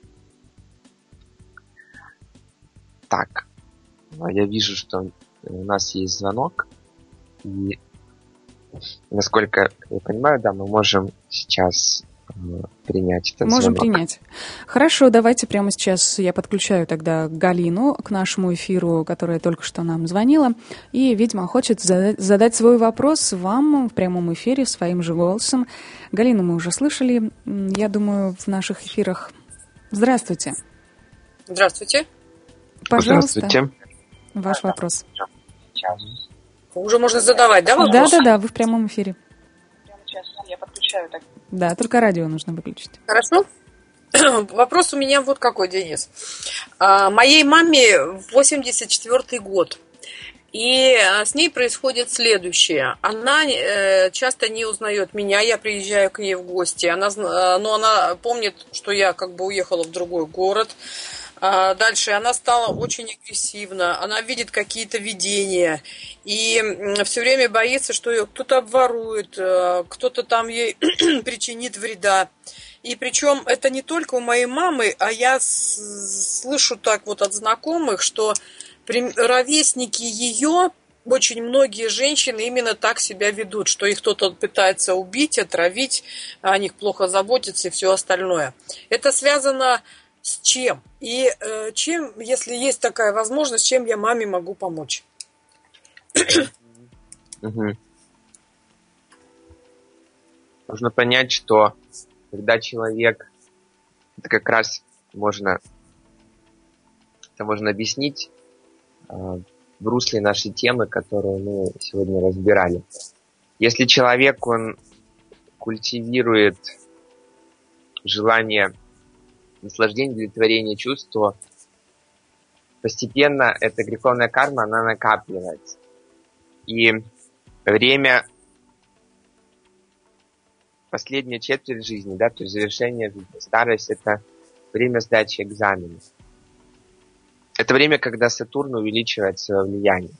Так, я вижу, что у нас есть звонок. И, насколько я понимаю, да, мы можем сейчас принять этот Можем звонок. принять. Хорошо, давайте прямо сейчас я подключаю тогда Галину к нашему эфиру, которая только что нам звонила. И, видимо, хочет задать свой вопрос вам в прямом эфире своим же голосом. Галину мы уже слышали, я думаю, в наших эфирах. Здравствуйте. Здравствуйте. Пожалуйста, Здравствуйте. Ваш вопрос. Уже можно задавать, да, вопрос? Да, вы в прямом эфире. Прямо сейчас я подключаю так. Да, только радио нужно выключить. Хорошо. Вопрос у меня вот какой, Денис. Моей маме 84-й год. И с ней происходит следующее. Она часто не узнает меня, я приезжаю к ней в гости. Но она помнит, что я как бы уехала в другой город. Дальше она стала очень агрессивна, она видит какие-то видения и все время боится, что ее кто-то обворует, кто-то там ей причинит вреда. И причем это не только у моей мамы, а я слышу так вот от знакомых, что ровесники ее, очень многие женщины именно так себя ведут, что их кто-то пытается убить, отравить, о них плохо заботится и все остальное. Это связано с чем? И чем, если есть такая возможность, чем я маме могу помочь? Нужно понять, что когда человек, это как раз можно объяснить в русле нашей темы, которую мы сегодня разбирали. Если человек, он культивирует желание наслаждение, удовлетворение чувств, то постепенно эта греховная карма, она накапливается. И время, последняя четверть жизни, да, то есть завершение жизни, старость, это время сдачи экзаменов. Это время, когда Сатурн увеличивает свое влияние.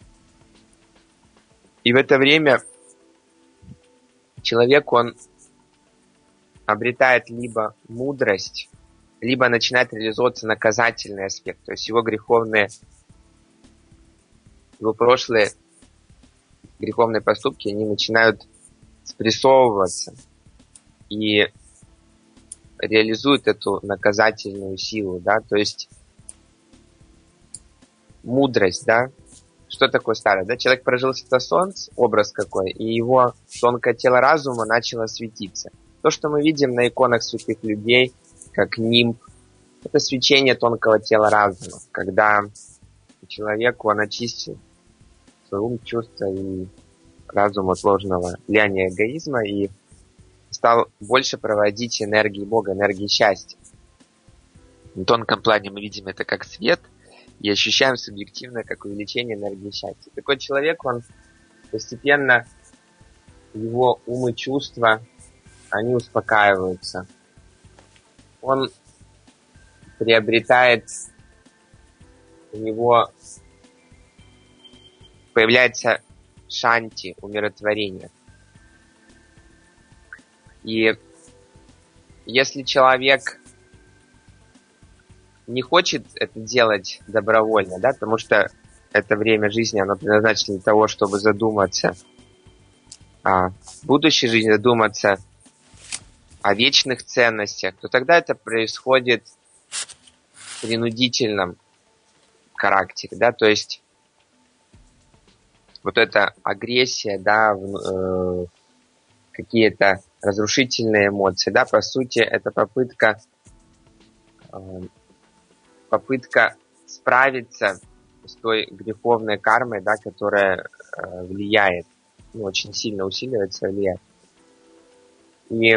И в это время человек, он обретает либо мудрость, либо начинает реализовываться наказательный аспект. То есть его прошлые греховные поступки, они начинают спрессовываться и реализуют эту наказательную силу, да, то есть мудрость, да. Что такое старость? Да? Человек прожил сто солнц, образ какой, и его тонкое тело разума начало светиться. То, что мы видим на иконах святых людей, как нимб, это свечение тонкого тела разума, когда человек, он очистил свой ум, чувства и разум от ложного влияния эгоизма и стал больше проводить энергии Бога, энергии счастья. В тонком плане мы видим это как свет, и ощущаем субъективно как увеличение энергии счастья. Такой человек, он постепенно, его ум и чувства, они успокаиваются. Он приобретает, у него появляется шанти, умиротворение. И если человек не хочет это делать добровольно, да, потому что это время жизни, оно предназначено для того, чтобы задуматься о будущей жизни, задуматься о вечных ценностях, то тогда это происходит в принудительном характере, да, то есть вот эта агрессия, да, какие-то разрушительные эмоции, да, по сути, это попытка справиться с той греховной кармой, да, которая влияет, очень сильно усиливается, влияет. И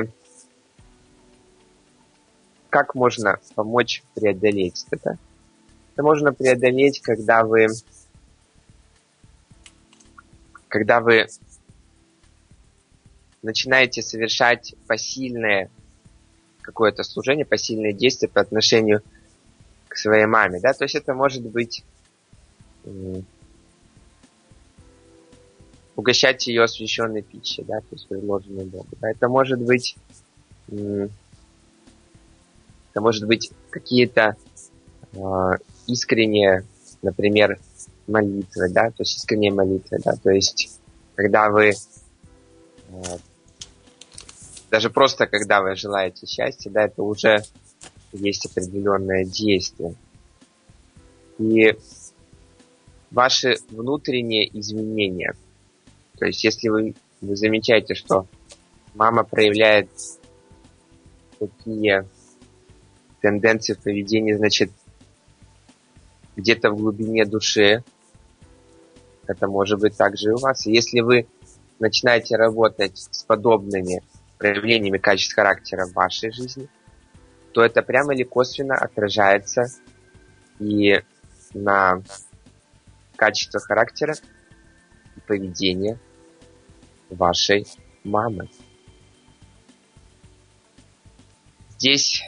как можно помочь преодолеть это? Это можно преодолеть, когда вы начинаете совершать посильное какое-то служение, посильные действия по отношению к своей маме, да, то есть это может быть угощать ее освященной пищей, да, то есть предложенной Богу, да, это может быть какие-то искренние, например, молитвы, да, то есть искренние молитвы, да, то есть когда вы даже просто когда вы желаете счастья, да, это уже есть определенное действие. И ваши внутренние изменения, то есть если вы замечаете, что мама проявляет такие тенденции в поведении, значит, где-то в глубине души, это может быть также и у вас. И если вы начинаете работать с подобными проявлениями качеств характера в вашей жизни, то это прямо или косвенно отражается и на качество характера и поведения вашей мамы. Здесь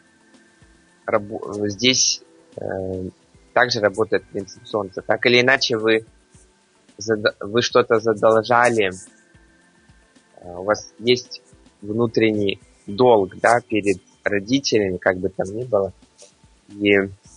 также работает принцип солнца. Так или иначе вы что-то задолжали, у вас есть внутренний долг, да, перед родителями, как бы там ни было, и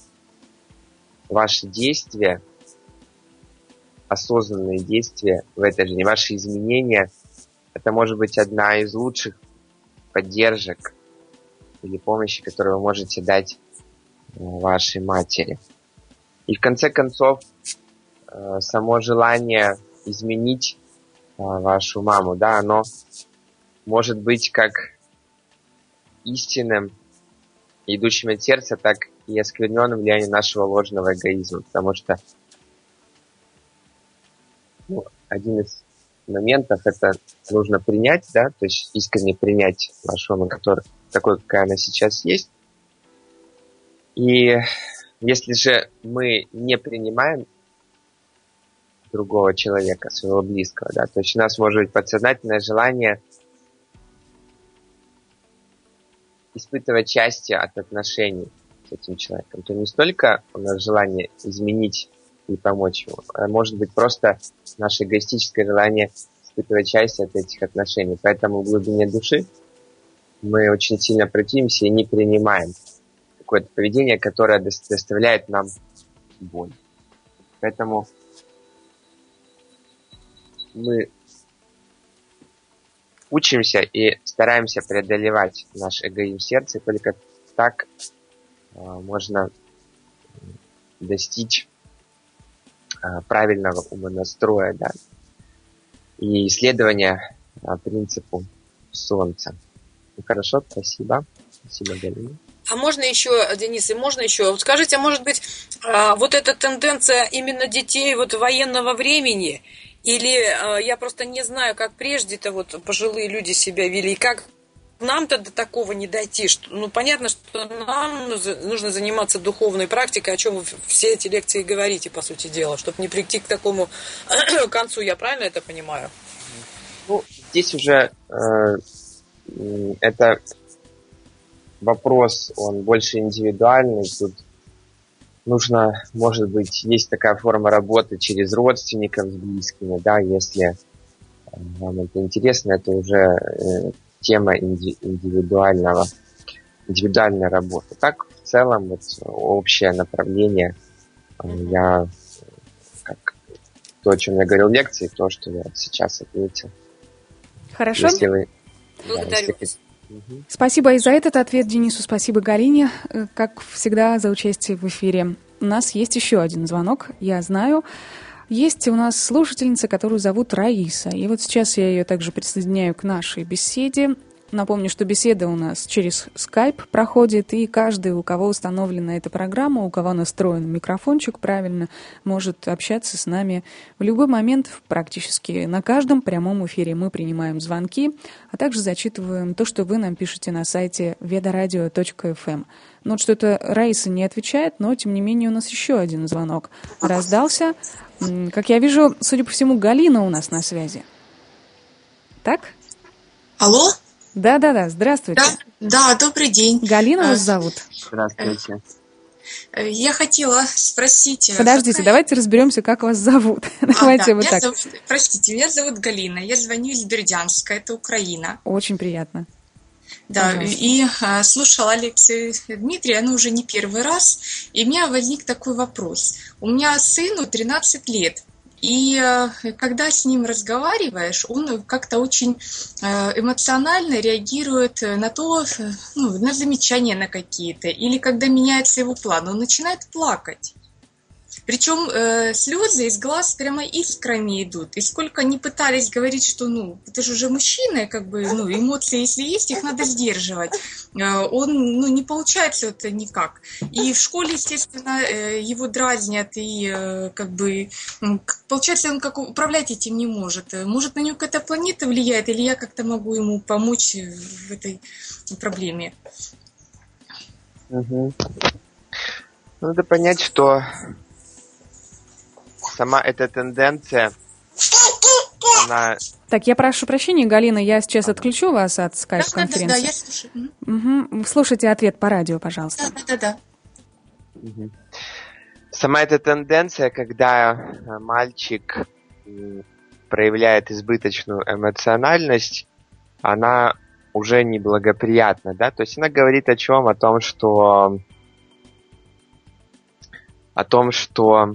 ваши действия, осознанные действия в этой жизни, ваши изменения, это может быть одна из лучших поддержек или помощи, которую вы можете дать вашей матери. И в конце концов, само желание изменить вашу маму, да, оно может быть как истинным, идущим от сердца, так и оскверненным влиянием нашего ложного эгоизма. Потому что один из моментов это нужно принять, да, то есть искренне принять вашу маму, такой, какая она сейчас есть. И если же мы не принимаем другого человека, своего близкого, да, то есть у нас может быть подсознательное желание испытывать счастье от отношений с этим человеком. То не столько у нас желание изменить и помочь ему, а может быть просто наше эгоистическое желание испытывать счастье от этих отношений. Поэтому в глубине души мы очень сильно противимся и не принимаем какое-то поведение, которое доставляет нам боль. Поэтому мы учимся и стараемся преодолевать наш эгоизм сердца, и только так можно достичь правильного умонастроя, да, и исследования принципу солнца. Ну, хорошо, спасибо. Спасибо, Галина. А можно еще, Денис, вот скажите, а может быть, вот эта тенденция именно детей вот военного времени, или я просто не знаю, как прежде-то вот пожилые люди себя вели, и как нам-то до такого не дойти. Что, ну, понятно, что нам нужно заниматься духовной практикой, о чем вы все эти лекции говорите, по сути дела, чтобы не прийти к такому концу. Я правильно это понимаю? Ну, здесь уже это вопрос, он больше индивидуальный. Тут нужно, может быть, есть такая форма работы через родственников с близкими, да, если вам это интересно, это уже тема индивидуальной работы. Так, в целом, вот, общее направление, я, как то, о чем я говорил в лекции, то, что я сейчас ответил. Хорошо. Если вы, благодарю. Спасибо и за этот ответ Денису, спасибо Галине, как всегда, за участие в эфире. У нас есть еще один звонок, я знаю. Есть у нас слушательница, которую зовут Раиса. И вот сейчас я ее также присоединяю к нашей беседе. Напомню, что беседа у нас через Skype проходит, и каждый, у кого установлена эта программа, у кого настроен микрофончик правильно, может общаться с нами в любой момент, практически на каждом прямом эфире. Мы принимаем звонки, а также зачитываем то, что вы нам пишете на сайте vedaradio.fm. Ну вот что-то Раиса не отвечает, но тем не менее у нас еще один звонок раздался. Как я вижу, судя по всему, Галина у нас на связи. Так? Алло? Да, здравствуйте. Да, добрый день. Галина вас зовут? Здравствуйте. Я хотела спросить... Подождите, давайте разберемся, как вас зовут. Давайте вот так. Простите, меня зовут Галина, я звоню из Бердянска, это Украина. Очень приятно. Да, пожалуйста. И слушала лекции Дмитрия, ну уже не первый раз, и у меня возник такой вопрос. У меня сыну 13 лет. И когда с ним разговариваешь, он как-то очень эмоционально реагирует на то, ну, на замечания на какие-то. Или когда меняется его план, он начинает плакать. Причем слезы из глаз прямо искрами идут. И сколько они пытались говорить, что ну, ты же уже мужчина, как бы, ну, эмоции, если есть, их надо сдерживать. Он, ну, не получается это никак. И в школе, естественно, его дразнят, и как бы, получается, он как управлять этим не может. Может, на него какая-то планета влияет, или я как-то могу ему помочь в этой проблеме? Угу. Надо понять, что сама эта тенденция, она... Так, я прошу прощения, Галина, я сейчас отключу вас от скайп-конференции. Да, я слушаю. Угу. Слушайте ответ по радио, пожалуйста. Да. Угу. Сама эта тенденция, когда мальчик проявляет избыточную эмоциональность, она уже неблагоприятна, да? То есть она говорит о чем? О том, что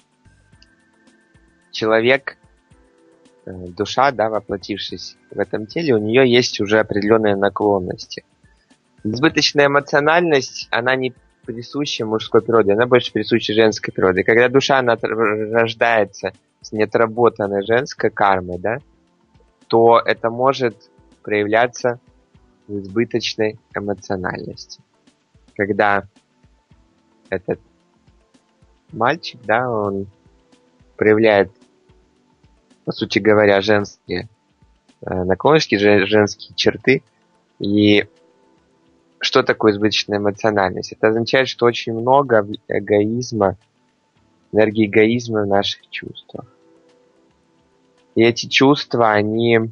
человек, душа, да, воплотившись в этом теле, у нее есть уже определенные наклонности. Избыточная эмоциональность, она не присуща мужской природе, она больше присуща женской природе. Когда душа, она рождается с неотработанной женской кармой, да, то это может проявляться в избыточной эмоциональности. Когда этот мальчик, да, он проявляет, по сути говоря, женские наклонности, женские черты. И что такое избыточная эмоциональность? Это означает, что очень много эгоизма, энергии эгоизма в наших чувствах. И эти чувства, они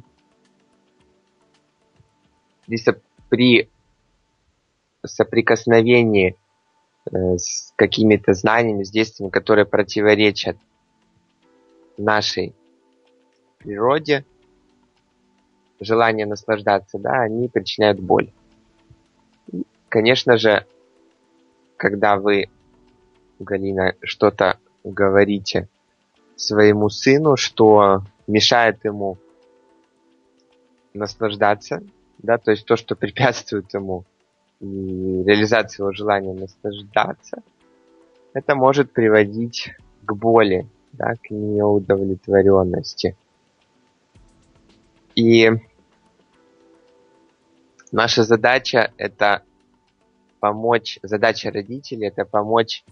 при соприкосновении с какими-то знаниями, с действиями, которые противоречат нашей природе, желание наслаждаться, да, они причиняют боль. И, конечно же, когда вы, Галина, что-то говорите своему сыну, что мешает ему наслаждаться, да, то есть то, что препятствует ему реализации его желания наслаждаться, это может приводить к боли, да, к неудовлетворенности. И наша задача — это помочь, задача родителей — это помочь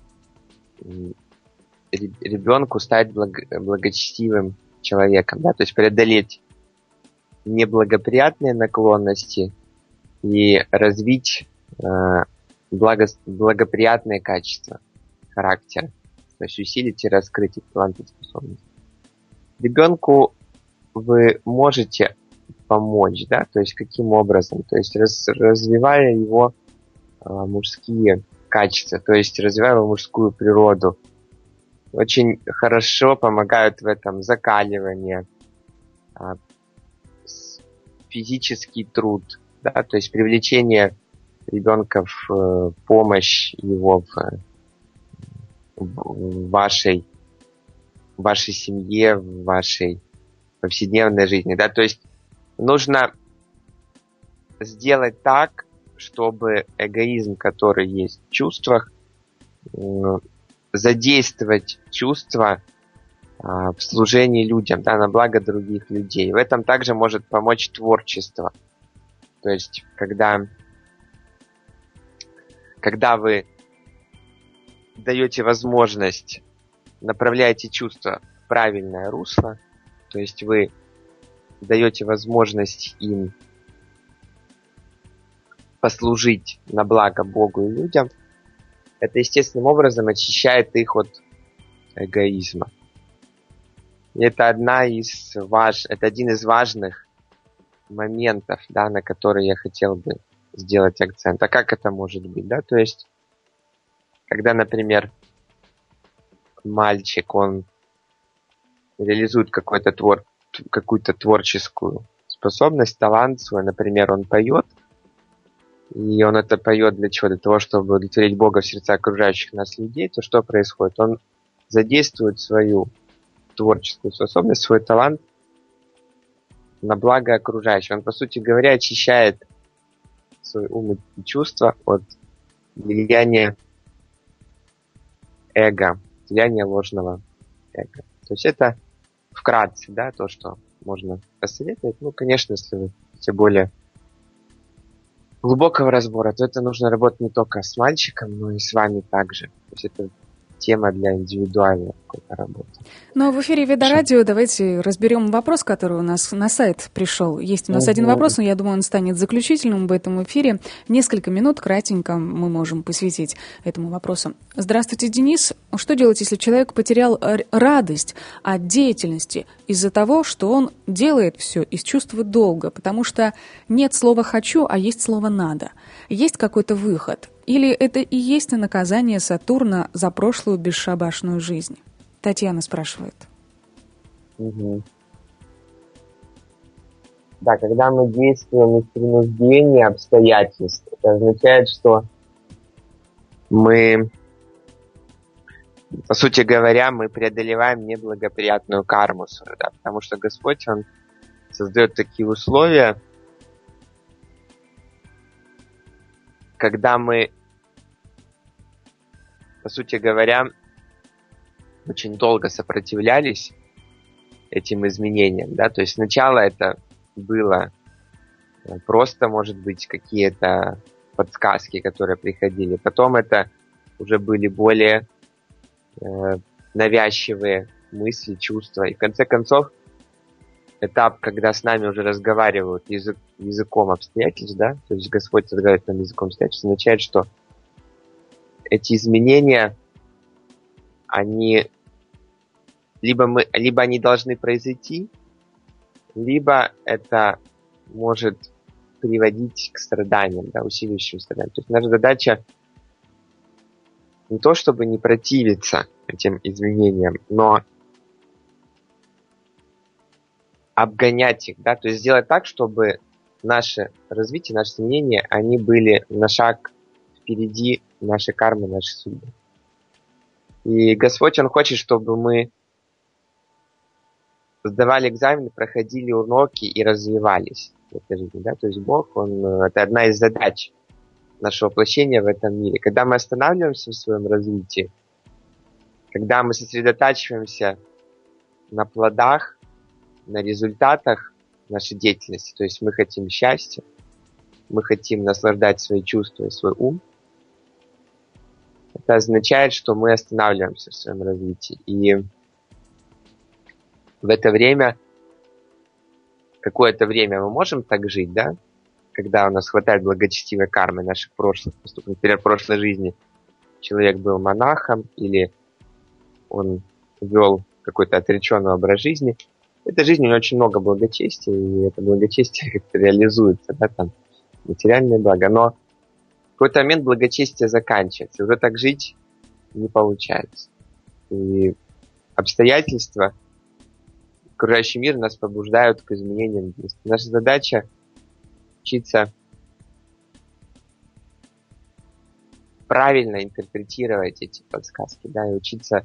ребенку стать благочестивым человеком, да, то есть преодолеть неблагоприятные наклонности и развить благоприятные качества характера, то есть усилить и раскрыть их таланты и способности. Ребенку вы можете помочь, да, то есть каким образом? То есть развивая его мужские качества, то есть развивая его мужскую природу. Очень хорошо помогают в этом закаливание, физический труд, да, то есть привлечение ребенка в помощь его в вашей семье, в вашей повседневной жизни, да, то есть нужно сделать так, чтобы эгоизм, который есть в чувствах, задействовать чувства в служении людям, да, на благо других людей. В этом также может помочь творчество. То есть, когда вы даете возможность, направляете чувства в правильное русло, то есть вы даете возможность им послужить на благо Богу и людям, это естественным образом очищает их от эгоизма. И это один из важных моментов, да, на который я хотел бы сделать акцент. А как это может быть? Да? То есть, когда, например, мальчик, он реализует какую-то творческую способность, талант свой, например, он поет, и он это поет для чего? Для того, чтобы удовлетворить Бога в сердца окружающих нас людей, то что происходит? Он задействует свою творческую способность, свой талант на благо окружающих. Он, по сути говоря, очищает свой ум и чувства от влияния эго, влияния ложного эго. То есть это вкратце, да, то, что можно посоветовать. Ну, конечно, если вы хотите более глубокого разбора, то это нужно работать не только с мальчиком, но и с вами также. То есть это тема для индивидуальной какой-то работы. Но в эфире Веда Радио давайте разберем вопрос, который у нас на сайт пришел. Есть у нас один вопрос, но я думаю, он станет заключительным в этом эфире. Несколько минут кратенько мы можем посвятить этому вопросу. Здравствуйте, Денис. Что делать, если человек потерял радость от деятельности из-за того, что он делает все из чувства долга, потому что нет слова «хочу», а есть слово «надо». Есть какой-то выход? Или это и есть наказание Сатурна за прошлую бесшабашную жизнь? Татьяна спрашивает. Угу. Да, когда мы действуем из принуждения обстоятельств, это означает, что мы, по сути говоря, мы преодолеваем неблагоприятную карму свою, да, потому что Господь, Он создает такие условия, когда мы, по сути говоря, очень долго сопротивлялись этим изменениям, да, то есть сначала это было просто, может быть, какие-то подсказки, которые приходили, потом это уже были более навязчивые мысли, чувства, и в конце концов этап, когда с нами уже разговаривают языком обстоятельств, да, то есть Господь разговаривает нам языком обстоятельств, означает, что эти изменения, они либо они должны произойти, либо это может приводить к страданиям, да, усиливающим страданиям. То есть наша задача не то, чтобы не противиться этим изменениям, но обгонять их, да, то есть сделать так, чтобы наше развитие, наши изменения, они были на шаг впереди нашей кармы, нашей судьбы. И Господь, Он хочет, чтобы мы сдавали экзамены, проходили уроки и развивались в этой жизни, да, то есть Бог, это одна из задач нашего воплощения в этом мире. Когда мы останавливаемся в своем развитии, когда мы сосредотачиваемся на плодах, на результатах нашей деятельности, то есть мы хотим счастья, мы хотим наслаждать свои чувства и свой ум, это означает, что мы останавливаемся в своем развитии. И в это время, какое-то время мы можем так жить, да, когда у нас хватает благочестивой кармы наших прошлых поступков, например, в прошлой жизни человек был монахом или он вел какой-то отреченный образ жизни, в этой жизни у него очень много благочестия, и это благочестие как-то реализуется, да, там, материальное благо, но в какой-то момент благочестие заканчивается, и уже так жить не получается. И обстоятельства, окружающий мир нас побуждают к изменениям действий. Наша задача учиться правильно интерпретировать эти подсказки, да, и учиться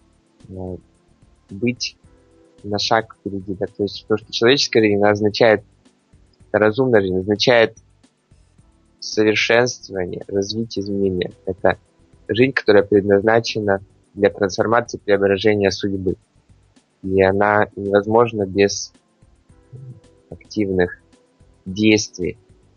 быть на шаг впереди. Да, то есть то, что человеческая жизнь означает, разумная жизнь означает совершенствование, развитие, изменения. Это жизнь, которая предназначена для трансформации, преображения судьбы. И она невозможна без активных действий.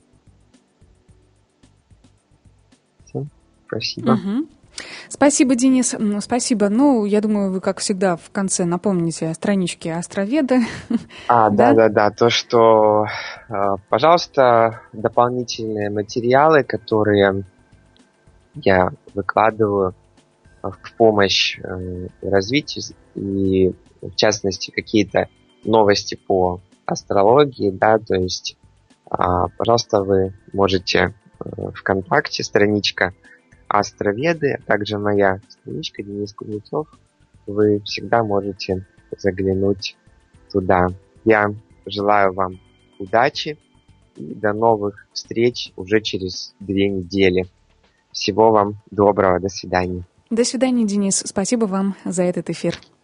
Все. Спасибо. Угу. Спасибо, Денис. Спасибо. Ну, я думаю, вы, как всегда, в конце напомните о страничке Астроведа. Да. То, что, пожалуйста, дополнительные материалы, которые я выкладываю в помощь развитию, и, в частности, какие-то новости по астрологии, да, то есть, пожалуйста, вы можете ВКонтакте, страничка Астроведы, а также моя страничка Денис Кузнецов, вы всегда можете заглянуть туда. Я желаю вам удачи и до новых встреч уже через 2 недели. Всего вам доброго, до свидания. До свидания, Денис. Спасибо вам за этот эфир.